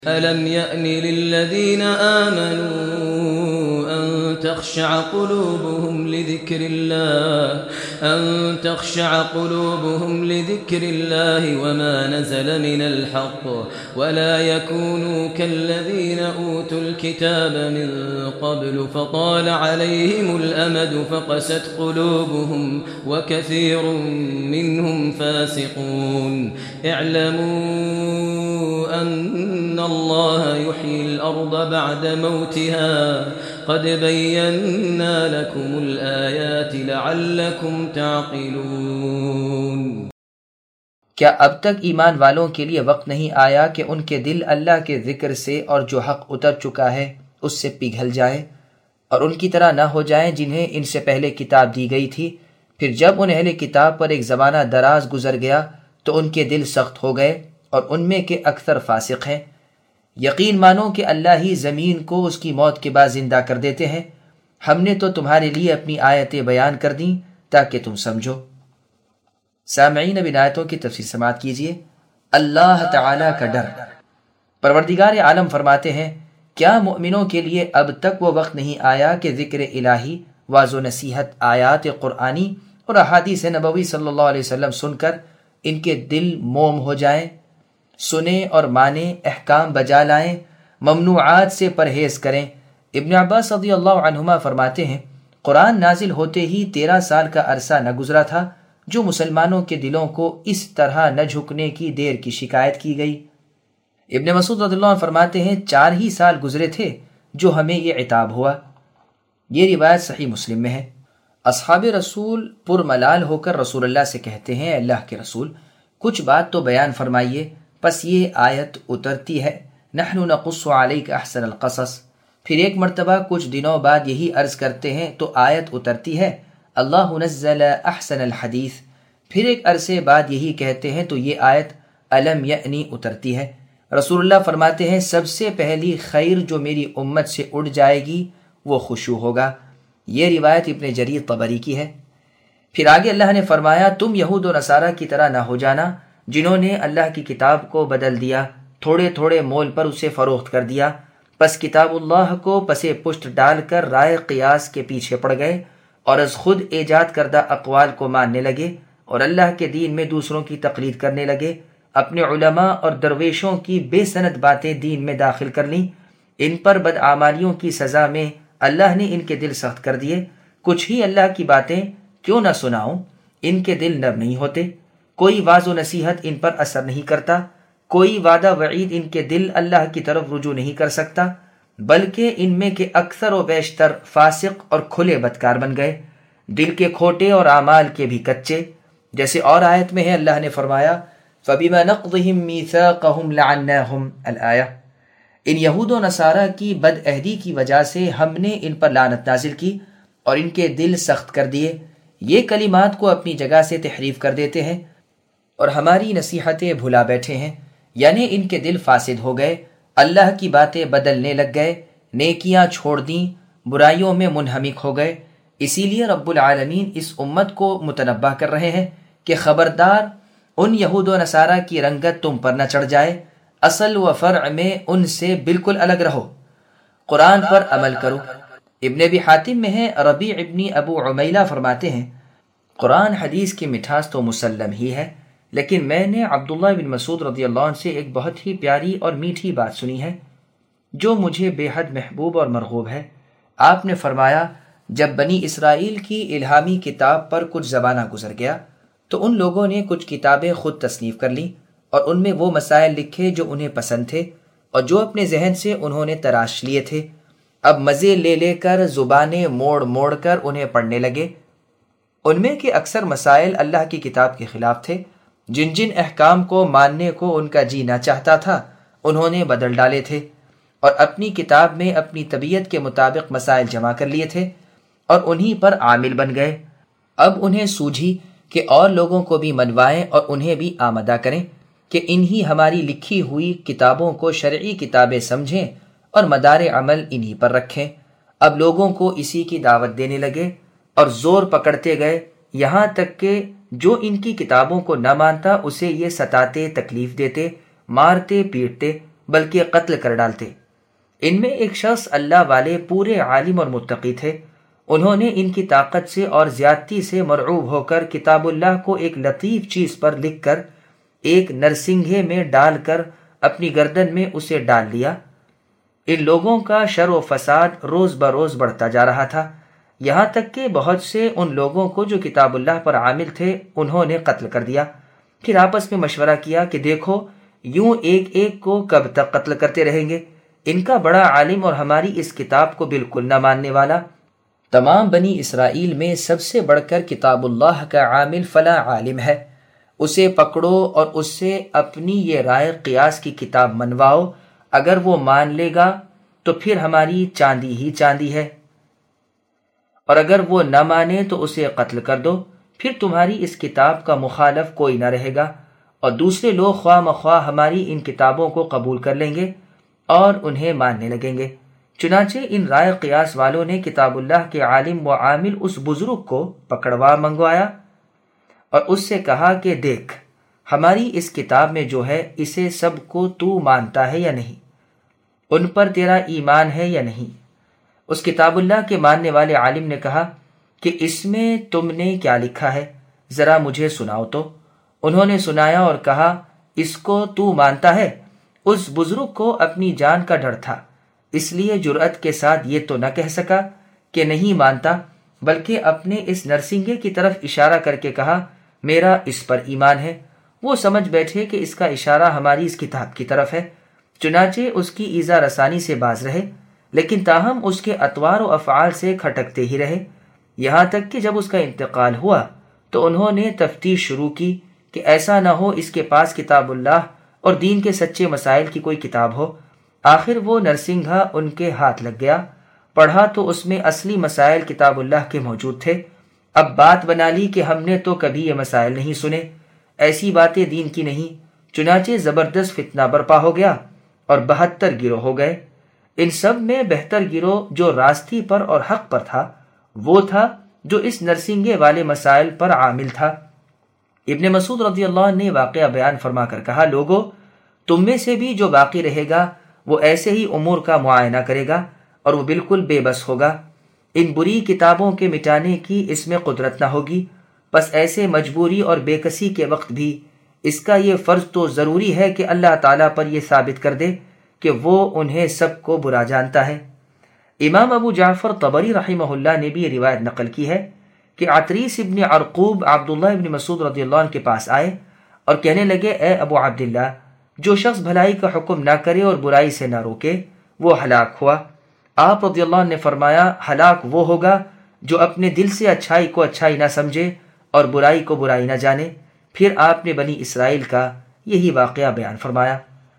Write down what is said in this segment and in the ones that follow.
ألم يأن للذين آمنوا أن تخشع قلوبهم لذكر الله وما نزل من الحق ولا يكونوا كالذين أوتوا الكتاب من قبل فطال عليهم الأمد فقست قلوبهم وكثير منهم فاسقون اعلموا أن الله يحيي الأرض بعد موتها قد بينا لكم الآيات لعلكم تعقلون۔ کیا اب تک ایمان والوں کے لیے وقت نہیں آیا کہ ان کے دل اللہ کے ذکر سے اور جو حق اتر چکا ہے اس سے پگھل جائے اور ان کی طرح نہ ہو جائیں جنہیں ان سے پہلے کتاب دی گئی تھی، پھر جب ان اہل کتاب پر ایک زمانہ دراز گزر گیا تو ان کے دل سخت ہو گئے اور ان میں کے اکثر فاسق ہیں۔ یقین مانو کہ اللہ ہی زمین کو اس کی موت کے بعد زندہ کر دیتے ہیں۔ ہم نے تو تمہارے لیے اپنی آیتیں بیان کر دیں تاکہ تم سمجھو۔ سامعین، اب ان آیتوں کی تفسیر سماعت کیجیے۔ اللہ تعالیٰ کا ڈر۔ پروردگار عالم فرماتے ہیں، کیا مومنوں کے لیے اب تک وہ وقت نہیں آیا کہ ذکر الہی، واعظ و نصیحت، آیات قرآنی اور احادیث نبوی صلی اللہ علیہ وسلم سن کر ان کے دل موم ہو جائیں، سنیں اور مانیں، احکام بجا لائیں، ممنوعات سے پرہیز کریں۔ ابن عباس رضی اللہ عنہما فرماتے ہیں، قرآن نازل ہوتے ہی 13 سال کا عرصہ نہ گزرا تھا جو مسلمانوں کے دلوں کو اس طرح نہ جھکنے کی دیر کی شکایت کی گئی۔ ابن مسعود رضی اللہ عنہ فرماتے ہیں، 4 ہی سال گزرے تھے جو ہمیں یہ عتاب ہوا۔ یہ روایت صحیح مسلم میں ہے۔ اصحاب رسول پرملال ہو کر رسول اللہ سے کہتے ہیں، اللہ کے رسول کچھ بات تو بیان فرمائیے۔ پس یہ آیت اترتی ہے، نحن نقص علیک احسن القصص۔ پھر ایک مرتبہ کچھ دنوں بعد یہی عرض کرتے ہیں تو آیت اترتی ہے، اللہ نزل احسن الحدیث۔ پھر ایک عرصے بعد یہی کہتے ہیں تو یہ آیت الم یعنی اترتی ہے۔ رسول اللہ فرماتے ہیں، سب سے پہلی خیر جو میری امت سے اڑ جائے گی وہ خشوع ہوگا۔ یہ روایت ابن جریر طبری کی ہے۔ پھر آگے اللہ نے فرمایا، تم یہود و نصارہ کی طرح نہ ہو جانا جنہوں نے اللہ کی کتاب کو بدل دیا، تھوڑے تھوڑے مول پر اسے فروخت کر دیا، پس کتاب اللہ کو پسے پشت ڈال کر رائے قیاس کے پیچھے پڑ گئے اور از خود ایجاد کردہ اقوال کو ماننے لگے اور اللہ کے دین میں دوسروں کی تقلید کرنے لگے، اپنے علماء اور درویشوں کی بے سند باتیں دین میں داخل کر لیں۔ ان پر بدعمالیوں کی سزا میں اللہ نے ان کے دل سخت کر دیے۔ کچھ ہی اللہ کی باتیں کیوں نہ سناؤں، ان کے دل نرم نہیں ہوتے، کوئی واعظ و نصیحت ان پر اثر نہیں کرتا، کوئی وعدہ وعید ان کے دل اللہ کی طرف رجوع نہیں کر سکتا، بلکہ ان میں کے اکثر و بیشتر فاسق اور کھلے بدکار بن گئے، دل کے کھوٹے اور اعمال کے بھی کچے۔ جیسے اور آیت میں ہے، اللہ نے فرمایا فَبِمَا نَقْضِهِمْ مِيثَاقَهُمْ لَعَنَّاهُمْ الآیہ۔ ان یہود و نصارہ کی بد عہدی کی وجہ سے ہم نے ان پر لعنت نازل کی اور ان کے دل سخت کر دیے۔ یہ کلمات کو اپنی جگہ سے تحریف کر دیتے ہیں اور ہماری نصیحتیں بھلا بیٹھے ہیں، یعنی ان کے دل فاسد ہو گئے، اللہ کی باتیں بدلنے لگ گئے، نیکیاں چھوڑ دیں، برائیوں میں منہمک ہو گئے۔ اسی لیے رب العالمین اس امت کو متنبہ کر رہے ہیں کہ خبردار ان یہود و نصارہ کی رنگت تم پر نہ چڑھ جائے، اصل و فرع میں ان سے بالکل الگ رہو، قرآن پر عمل کرو۔ ابن ابی حاتم میں ہے، ربیع ابن ابو عمیلہ فرماتے ہیں، قرآن حدیث کی مٹھاس تو مسلم ہی ہے، لیکن میں نے عبداللہ بن مسعود رضی اللہ عنہ سے ایک بہت ہی پیاری اور میٹھی بات سنی ہے جو مجھے بے حد محبوب اور مرغوب ہے۔ آپ نے فرمایا، جب بنی اسرائیل کی الہامی کتاب پر کچھ زمانہ گزر گیا تو ان لوگوں نے کچھ کتابیں خود تصنیف کر لیں اور ان میں وہ مسائل لکھے جو انہیں پسند تھے اور جو اپنے ذہن سے انہوں نے تراش لیے تھے۔ اب مزے لے لے کر زبانیں موڑ موڑ کر انہیں پڑھنے لگے۔ ان میں کے اکثر مسائل اللہ کی کتاب کے خلاف تھے، جن جن احکام کو ماننے کو ان کا جی نہ چاہتا تھا انہوں نے بدل ڈالے تھے اور اپنی کتاب میں اپنی طبیعت کے مطابق مسائل جمع کر لیے تھے اور انہی پر عامل بن گئے۔ اب انہیں سوجھی کہ اور لوگوں کو بھی منوائیں اور انہیں بھی آمدہ کریں کہ انہی ہماری لکھی ہوئی کتابوں کو شرعی کتابیں سمجھیں اور مدار عمل انہی پر رکھیں۔ اب لوگوں کو اسی کی دعوت دینے لگے اور زور پکڑتے گئے، یہاں تک کہ جو ان کی کتابوں کو نہ مانتا اسے یہ ستاتے، تکلیف دیتے، مارتے پیٹتے، بلکہ قتل کر ڈالتے۔ ان میں ایک شخص اللہ والے پورے عالم اور متقی تھے۔ انہوں نے ان کی طاقت سے اور زیادتی سے مرعوب ہو کر کتاب اللہ کو ایک لطیف چیز پر لکھ کر ایک نرسنگھے میں ڈال کر اپنی گردن میں اسے ڈال لیا۔ ان لوگوں کا شر و فساد روز بروز بڑھتا جا رہا تھا، یہاں تک کہ بہت سے ان لوگوں کو جو کتاب اللہ پر عامل تھے انہوں نے قتل کر دیا۔ پھر آپس میں مشورہ کیا کہ دیکھو یوں ایک ایک کو کب تک قتل کرتے رہیں گے، ان کا بڑا عالم اور ہماری اس کتاب کو بالکل نہ ماننے والا۔ تمام بنی اسرائیل میں سب سے بڑھ کر کتاب اللہ کا عامل فلاں عالم ہے، اسے پکڑو اور اس سے اپنی یہ رائے قیاس کی کتاب منواؤ، اگر وہ مان لے گا تو پھر ہماری چاندی ہی چاندی ہے، اور اگر وہ نہ مانے تو اسے قتل کر دو، پھر تمہاری اس کتاب کا مخالف کوئی نہ رہے گا، اور دوسرے لوگ خواہ مخواہ ہماری ان کتابوں کو قبول کر لیں گے اور انہیں ماننے لگیں گے۔ چنانچہ ان رائے قیاس والوں نے کتاب اللہ کے عالم و عامل اس بزرگ کو پکڑوا منگوایا اور اس سے کہا کہ دیکھ ہماری اس کتاب میں جو ہے اسے سب کو تو مانتا ہے یا نہیں، ان پر تیرا ایمان ہے یا نہیں؟ اس کتاب اللہ کے ماننے والے عالم نے کہا کہ اس میں تم نے کیا لکھا ہے، ذرا مجھے سناؤ تو۔ انہوں نے سنایا اور کہا اس کو تو مانتا ہے؟ اس بزرگ کو اپنی جان کا ڈر تھا، اس لیے جرأت کے ساتھ یہ تو نہ کہہ سکا کہ نہیں مانتا، بلکہ اپنے اس نرسنگے کی طرف اشارہ کر کے کہا میرا اس پر ایمان ہے۔ وہ سمجھ بیٹھے کہ اس کا اشارہ ہماری اس کتاب کی طرف ہے، چنانچہ اس کی ایذا رسانی سے باز رہے، لیکن تاہم اس کے اطوار و افعال سے کھٹکتے ہی رہے، یہاں تک کہ جب اس کا انتقال ہوا تو انہوں نے تفتیش شروع کی کہ ایسا نہ ہو اس کے پاس کتاب اللہ اور دین کے سچے مسائل کی کوئی کتاب ہو۔ آخر وہ نرسنگھا ان کے ہاتھ لگ گیا، پڑھا تو اس میں اصلی مسائل کتاب اللہ کے موجود تھے۔ اب بات بنا لی کہ ہم نے تو کبھی یہ مسائل نہیں سنے، ایسی باتیں دین کی نہیں، چنانچہ زبردست فتنہ برپا ہو گیا اور 72 گروہ ہو گئے۔ ان سب میں بہتر گروہ جو راستی پر اور حق پر تھا وہ تھا جو اس نرسنگے والے مسائل پر عامل تھا۔ ابن مسعود رضی اللہ عنہ نے واقعہ بیان فرما کر کہا لوگو تم میں سے بھی جو باقی رہے گا وہ ایسے ہی امور کا معائنہ کرے گا اور وہ بالکل بے بس ہوگا، ان بری کتابوں کے مٹانے کی اس میں قدرت نہ ہوگی، بس ایسے مجبوری اور بے کسی کے وقت بھی اس کا یہ فرض تو ضروری ہے کہ اللہ تعالیٰ پر یہ ثابت کر دے کہ وہ انہیں سب کو برا جانتا ہے۔ امام ابو جعفر طبری رحمہ اللہ نے بھی یہ روایت نقل کی ہے کہ عطریس ابن عرقوب عبداللہ ابن مسعود رضی اللہ عنہ کے پاس آئے اور کہنے لگے اے ابو عبداللہ، جو شخص بھلائی کا حکم نہ کرے اور برائی سے نہ روکے وہ ہلاک ہوا۔ آپ رضی اللہ عنہ نے فرمایا ہلاک وہ ہوگا جو اپنے دل سے اچھائی کو اچھائی نہ سمجھے اور برائی کو برائی نہ جانے۔ پھر آپ نے بنی اسرائیل کا یہی واقعہ بیان فرمایا۔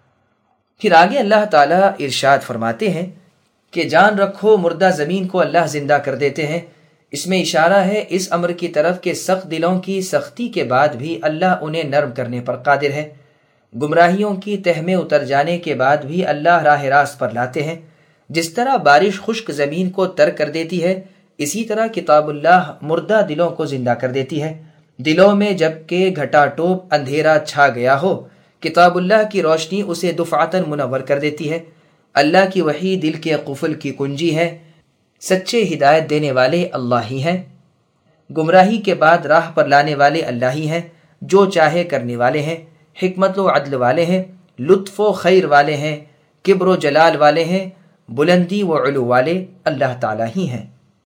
پھر آگے اللہ تعالیٰ ارشاد فرماتے ہیں کہ جان رکھو مردہ زمین کو اللہ زندہ کر دیتے ہیں، اس میں اشارہ ہے اس امر کی طرف کہ سخت دلوں کی سختی کے بعد بھی اللہ انہیں نرم کرنے پر قادر ہے، گمراہیوں کی تہ میں اتر جانے کے بعد بھی اللہ راہ راست پر لاتے ہیں۔ جس طرح بارش خشک زمین کو تر کر دیتی ہے، اسی طرح کتاب اللہ مردہ دلوں کو زندہ کر دیتی ہے۔ دلوں میں جب کہ گھٹا ٹوپ اندھیرا چھا گیا ہو، کتاب اللہ کی روشنی اسے دفعتاً منور کر دیتی ہے۔ اللہ کی وحی دل کے قفل کی کنجی ہے، سچے ہدایت دینے والے اللہ ہی ہیں، گمراہی کے بعد راہ پر لانے والے اللہ ہی ہیں، جو چاہے کرنے والے ہیں، حکمت و عدل والے ہیں، لطف و خیر والے ہیں، کبر و جلال والے ہیں، بلندی و علو والے اللہ تعالیٰ ہی ہیں۔